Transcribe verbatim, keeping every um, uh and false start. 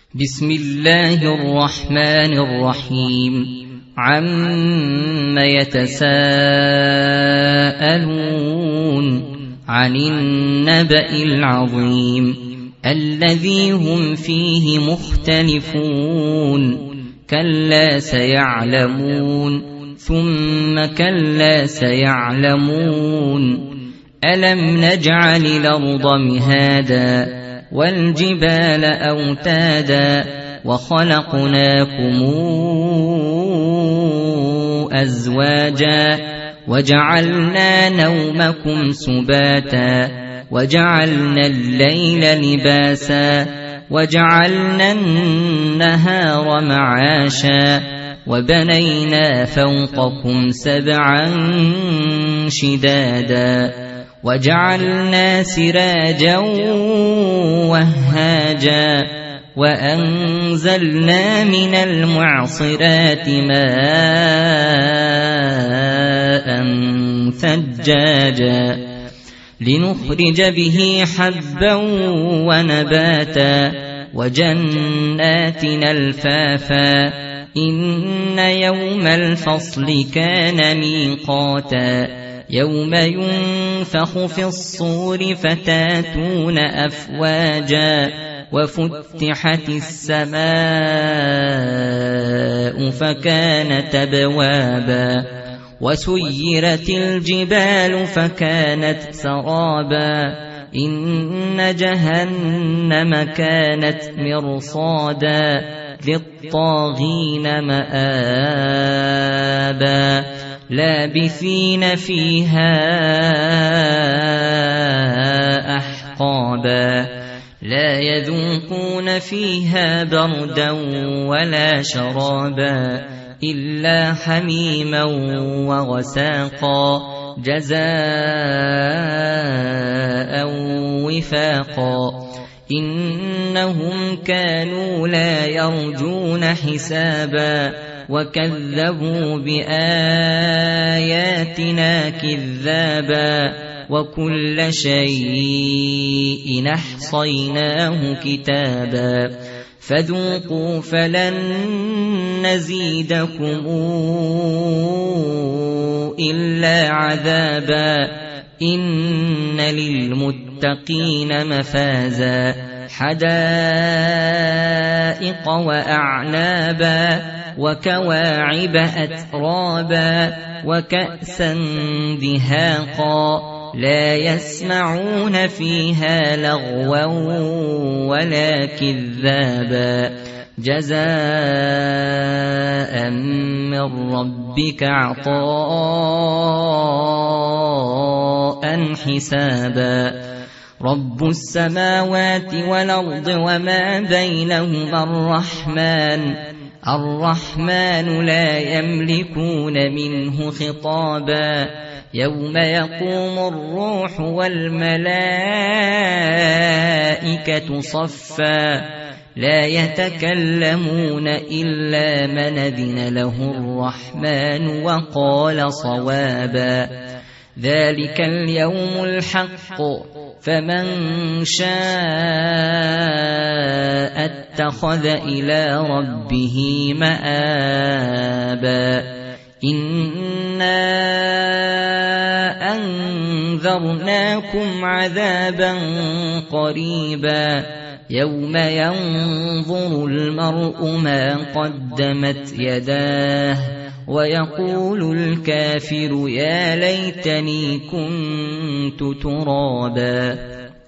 بسم الله الرحمن الرحيم عم يتساءلون عن النبأ العظيم الذي هم فيه مختلفون كلا سيعلمون ثم كلا سيعلمون ألم نجعل الأرض مهادا والجبال أوتادا وخلقناكم أزواجا وجعلنا نومكم سباتا وجعلنا الليل لباسا وجعلنا النهار معاشا وبنينا فوقكم سبعا شدادا وجعلنا سراجا وهاجا وأنزلنا من المعصرات ماء ثجاجا لنخرج به حبا ونباتا وجنات ألفافا إن يوم الفصل كان ميقاتا يوم ينفخ في الصور فتاتون أفواجا وفتحت السماء فكانت أبوابا وسيرت الجبال فكانت سرابا إن جهنم كانت مرصادا للطاغين مآبا لابثين فيها أحقابا لا يذوقون فيها بردا ولا شرابا إلا حميما وغساقا جزاء وفاقا إنهم كانوا لا يرجون حسابا وكذبوا بآياتنا كذابا وكل شيء أحصيناه كتابا فذوقوا فلن نزيدكم إلا عذابا إن للمتقين مفازا حدائق وأعنابا وكواعب أترابا وكأسا دهاقا لا يسمعون فيها لغوا ولا كذابا جزاء من ربك عطاء حسابا رب السماوات والأرض وما بينهما الرحمن الرحمن لا يملكون منه خطابا يوم يقوم الروح والملائكة صفا لا يتكلمون إلا من أذن له الرحمن وقال صوابا ذلك اليوم الحق فمن شاء اتخذ إلى ربه مآبا إنا أنذرناكم عذابا قريبا يوم ينظر المرء ما قدمت يداه ويقول الكافر يا ليتني كنت ترابا